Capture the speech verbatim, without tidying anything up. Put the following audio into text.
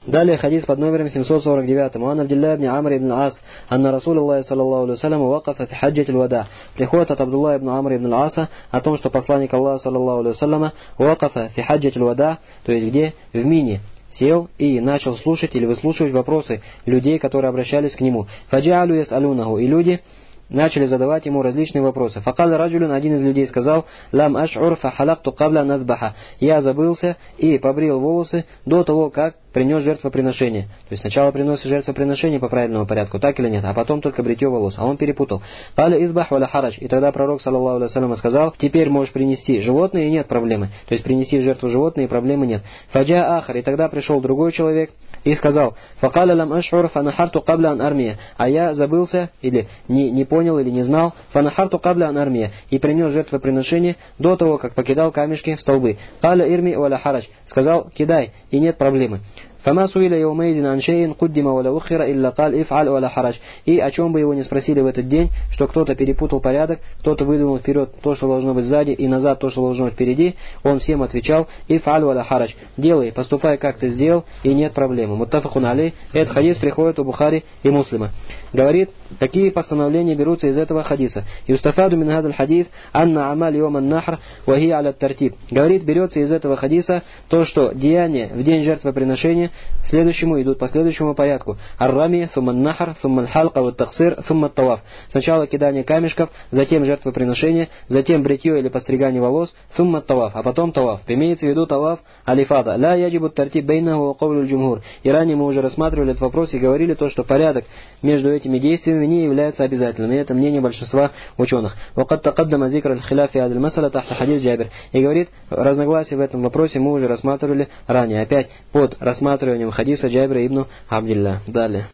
Далее хадис под номером семьсот сорок девять. Муан Абдилля ибн Амр ибн Ас, анна Расулуллахи саллаллаху алейхи вассалям вакафа фи хаджатил вада. Приходит от Абдулла ибн Амр ибн Аса о том, что посланник Аллаха саллаллаху алейхи вассаляма вакафа фи хаджатил вада, то есть где? В Мине. Сел и начал слушать или выслушивать вопросы людей, которые обращались к нему. Фаджалу ясалунаху, и люди начали задавать ему различные вопросы. Факал раджулюн, один из людей сказал: лам аш'ур фахалакту кабля надбаха. Я забылся и побрил волосы до того, как принес жертвоприношение. То есть сначала приносит жертвоприношение по правильному порядку, так или нет, а потом только бритье волос. А он перепутал. Каля избах валя харадж. И тогда пророк, саллаллаху алейхи вассалям, сказал: теперь можешь принести животное, и нет проблемы. То есть принести в жертву животное, и проблемы нет. Фаджа ахар. И тогда пришел другой человек и сказал: факаля лам аш'ур фанахарту кабля ан армия. А я забылся, или не, не понял, или не знал, фанахарту кабля ан армия. И принес жертвоприношение до того, как покидал камешки в столбы. Каля ирми валя харадж. Сказал: кидай, и нет проблемы. فما سئل يومئذ عن شيء قدم ولا أخر إلا قال افعل ولا حرج. И о чем бы его ни спросили в этот день, что кто-то перепутал порядок, кто-то выдвинул вперед то, что должно быть сзади, и назад то, что должно быть впереди, он всем отвечал: иф'аль валя харадж. Делай, поступай, как ты сделал, и нет проблемы. Муттафакун алей. Этот хадис приходит у Бухари и Муслима. Говорит, какие постановления берутся из этого хадиса. Юстафаду мин хадаль хадис анна амаль йом ан-нахр ва хия аля тартиб. Говорит, берется из этого хадиса то, что деяния в день жертвоприношения следующему идут по следующему порядку. Ар-рами, сумман нахар, сумман халка, вот таксир, сумман таваф. Сначала кидание камешков, затем жертвоприношение, затем бритье или постригание волос, сумман таваф, а потом таваф. Имеется в виду таваф алифада. Ла яджибу тартиб бейнаху ва кавлю джумхур. И ранее мы уже рассматривали этот вопрос и говорили то, что порядок между этими действиями не является обязательным. И это мнение большинства ученых. Вакад такаддама зикр аль-хиляф фи хазаль масаля тахта хадис Джабир. И говорит, разногласия в этом вопросе мы уже рассматривали ранее. Опять под рассматриванием хадиса Джабира ибн Абдилля. Далее.